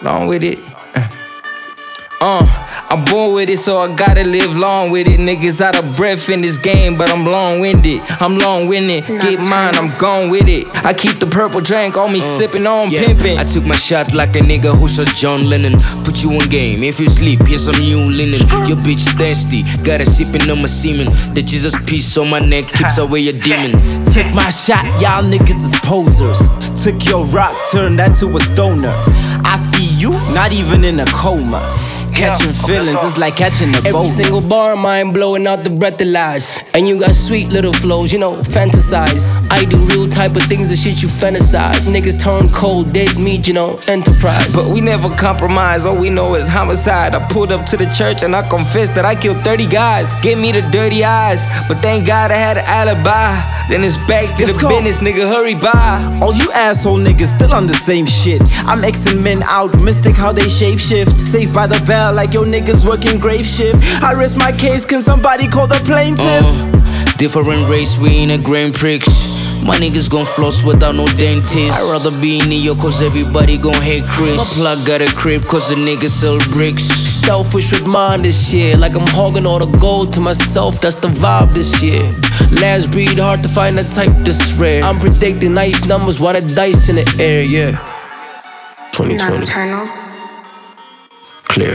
Long with it. I'm born with it, so I gotta live long with it. Niggas out of breath in this game, but I'm long-winded. I'm long-winded. Get mine, I'm gone with it. I keep the purple drink on me, sipping on pimping. I took my shot like a nigga who shot John Lennon. Put you on game, if you sleep, here's some new linen. Your bitch thirsty, got a sipping on my semen. The Jesus piece on my neck keeps away your demon. Take my shot, y'all niggas is posers. Took your rock, turned that to a stoner. I see you, not even in a coma. Catching feelings is like catching a boat. Every single bar, mine blowing out the breathalyze. And you got sweet little flows, you know, fantasize. I do real type of things, the shit you fantasize. Niggas turn cold, dead meat, you know, enterprise. But we never compromise, all we know is homicide. I pulled up to the church and I confessed that I killed 30 guys. Give me the dirty eyes, but thank God I had an alibi. Then it's back to the business, nigga, hurry by. All you asshole niggas still on the same shit. I'm Xing men out, mystic how they shape shift. Saved by the bell like your niggas working grave shift. I risk my case, can somebody call the plaintiff? Different race, we ain't a Grand Prix. My niggas gon' floss without no dentist. I'd rather be in New York cause everybody gon' hate Chris. My plug got a crib cause the niggas sell bricks. Selfish with mine this year, like I'm hogging all the gold to myself, that's the vibe this year. Last breed, hard to find a type this rare. I'm predicting nice numbers while the dice in the air, yeah. 2020. Nocturnal. Clear.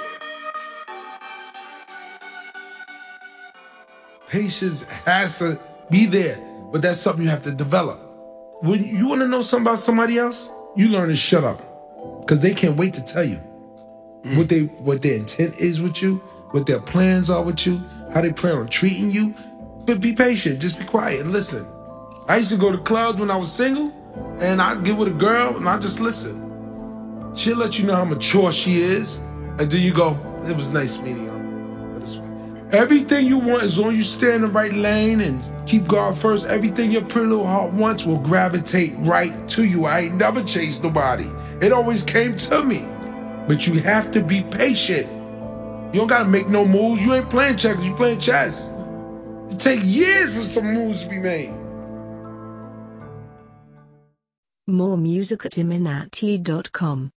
Patience has to be there, but that's something you have to develop. When you want to know something about somebody else, you learn to shut up, because they can't wait to tell you what their intent is with you, what their plans are with you, how they plan on treating you. But be patient, just be quiet and listen. I used to go to clubs when I was single, and I'd get with a girl and I just listen. She'll let you know how mature she is, and then you go, it was nice meeting you. Everything you want, as long as you stay in the right lane and keep God first, everything your pretty little heart wants will gravitate right to you. I ain't never chased nobody. It always came to me. But you have to be patient. You don't gotta make no moves. You ain't playing checkers, you playing chess. It take years for some moves to be made. More music at iminati.com.